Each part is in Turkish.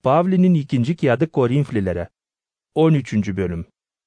Pavli'nin 2. kağıdı Korinflilere 13. bölüm.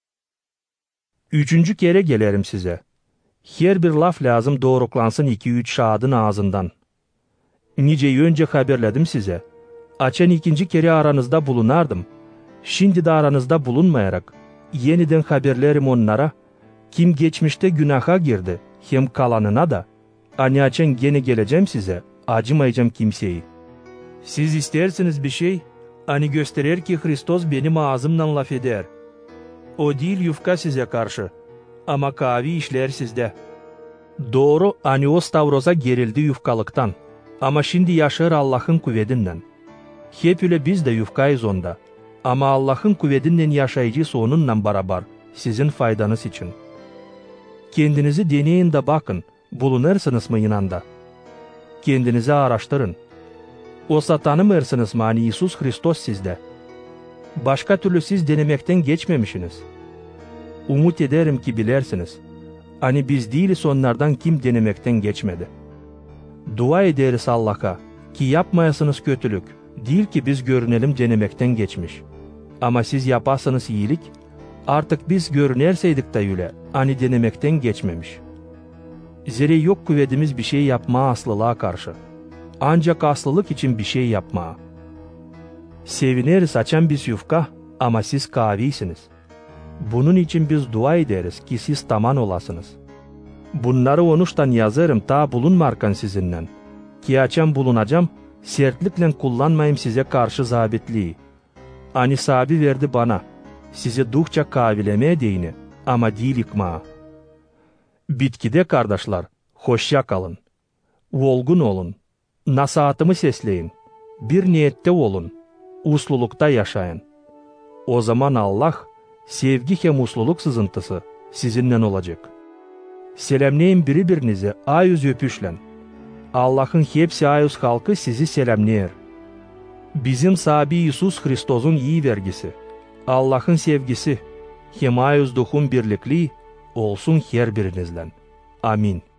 3. kere gelirim size. Her bir laf lazım doğruklansın 2-3 şahidin ağzından. Niceyi önce haberledim size. Açan 2. kere aranızda bulunardım. Şimdi de aranızda bulunmayarak yeniden haberlerim onlara. Kim geçmişte günaha girdi, hem kalanına da. Hani açan gene geleceğim size, acımayacağım kimseyi. Siz istersiniz bir şey, hani gösterir ki Hristos benim ağzımdan laf eder. O değil yufka size karşı, ama kavi işler sizde. Doğru, hani o stavroza gerildi yufkalıktan, ama şimdi yaşar Allah'ın kuvvetinden. Hep öyle biz de yufkayız onda, ama Allah'ın kuvvetinden yaşayıcısı onunla beraber, sizin faydanız için. Kendinizi deneyin de bakın, bulunursunuz mı inanda? Kendinizi araştırın. O tanımırsınız mı hani İisus Hristos sizde? Başka türlü siz denemekten geçmemişsiniz. Umut ederim ki bilersiniz. Hani biz değiliz onlardan kim denemekten geçmedi. Dua ederiz Allah'a ki yapmayasınız kötülük. Değil ki biz görünelim denemekten geçmiş. Ama siz yapasınız iyilik, artık biz görünerseydik de öyle, hani denemekten geçmemiş. Zira yok kuvvetimiz bir şey yapmaya aslılığa karşı. Ancak aslılık için bir şey yapmaya. Seviniriz açan biz yufka, ama siz kavisiniz. Bunun için biz dua ederiz ki siz tamam olasınız. Bunları onuştan yazarım ta bulunmarken sizinle. Ki açan bulunacağım, sertlikle kullanmayayım size karşı zabitliği. Hani sabi verdi bana, sizi duhça kavilemeye deyini, ama değil yıkmaya. Bitkide kardeşler, hoşça kalın. Olgun olun. Nasihatımı sesleyin. Bir niyette olun. Uslulukta yaşayın. O zaman Allah, sevgi hem usluluk sızıntısı sizinle olacak. Selamlayın birbirinizi ayüz öpüşlen. Allah'ın hepsi ayüz halkı sizi selamlayır. Bizim sahibi İisus Hristos'un iyi vergisi, Allah'ın sevgisi, hem ayüz duhun birlikliği olsun her birinizle. Amin.